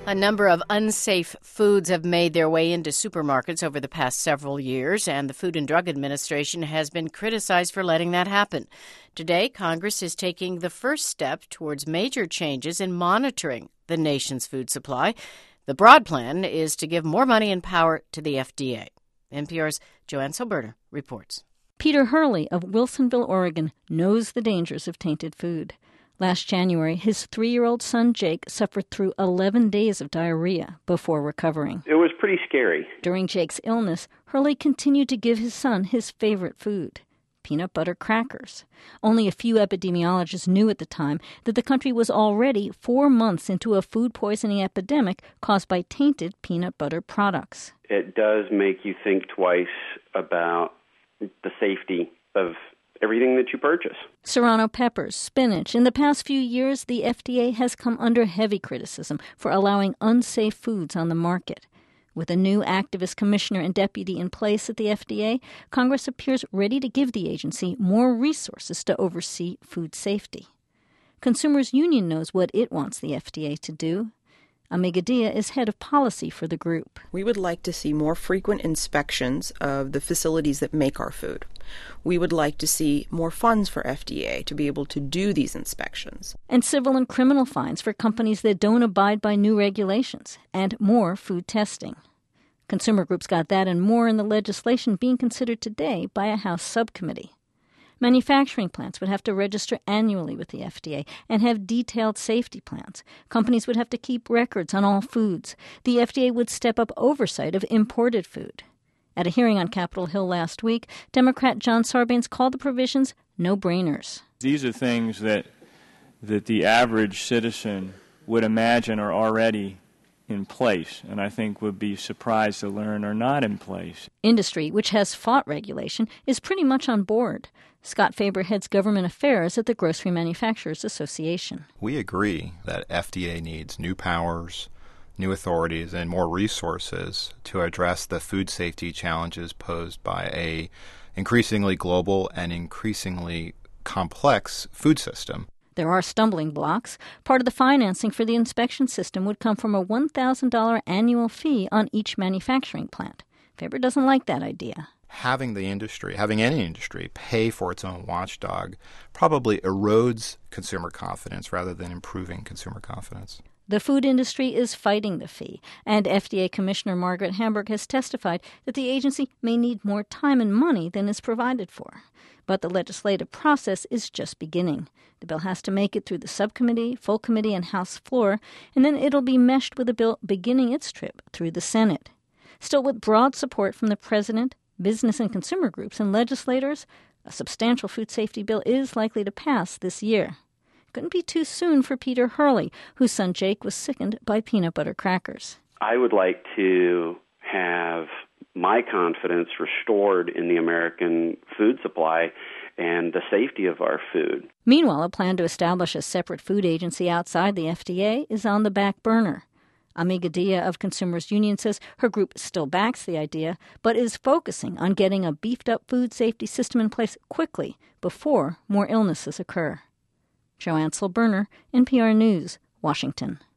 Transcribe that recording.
A number of unsafe foods have made their way into supermarkets over the past several years, and the Food and Drug Administration has been criticized for letting that happen. Today, Congress is taking the first step towards major changes in monitoring the nation's food supply. The broad plan is to give more money and power to the FDA. NPR's Joanne Soberter reports. Peter Hurley of Wilsonville, Oregon, knows the dangers of tainted food. Last January, his 3-year-old son, Jake, suffered through 11 days of diarrhea before recovering. It was pretty scary. During Jake's illness, Hurley continued to give his son his favorite food, peanut butter crackers. Only a few epidemiologists knew at the time that the country was already 4 months into a food poisoning epidemic caused by tainted peanut butter products. It does make you think twice about the safety of everything that you purchase. Serrano peppers, spinach. In the past few years, the FDA has come under heavy criticism for allowing unsafe foods on the market. With a new activist commissioner and deputy in place at the FDA, Congress appears ready to give the agency more resources to oversee food safety. Consumers Union knows what it wants the FDA to do. Amy Gadea is head of policy for the group. We would like to see more frequent inspections of the facilities that make our food. We would like to see more funds for FDA to be able to do these inspections. And civil and criminal fines for companies that don't abide by new regulations, and more food testing. Consumer groups got that and more in the legislation being considered today by a House subcommittee. Manufacturing plants would have to register annually with the FDA and have detailed safety plans. Companies would have to keep records on all foods. The FDA would step up oversight of imported food. At a hearing on Capitol Hill last week, Democrat John Sarbanes called the provisions no-brainers. These are things that the average citizen would imagine are already in place, and I think would be surprised to learn are not in place. Industry, which has fought regulation, is pretty much on board. Scott Faber heads government affairs at the Grocery Manufacturers Association. We agree that FDA needs new powers, new authorities, and more resources to address the food safety challenges posed by a increasingly global and increasingly complex food system. There are stumbling blocks. Part of the financing for the inspection system would come from a $1,000 annual fee on each manufacturing plant. Faber doesn't like that idea. Having any industry, pay for its own watchdog probably erodes consumer confidence rather than improving consumer confidence. The food industry is fighting the fee, and FDA Commissioner Margaret Hamburg has testified that the agency may need more time and money than is provided for. But the legislative process is just beginning. The bill has to make it through the subcommittee, full committee, and House floor, and then it'll be meshed with a bill beginning its trip through the Senate. Still, with broad support from the president, business and consumer groups, and legislators, a substantial food safety bill is likely to pass this year. It couldn't be too soon for Peter Hurley, whose son Jake was sickened by peanut butter crackers. I would like to have my confidence restored in the American food supply and the safety of our food. Meanwhile, a plan to establish a separate food agency outside the FDA is on the back burner. Amy Gadea of Consumers Union says her group still backs the idea, but is focusing on getting a beefed-up food safety system in place quickly before more illnesses occur. Joanne Soberter, NPR News, Washington.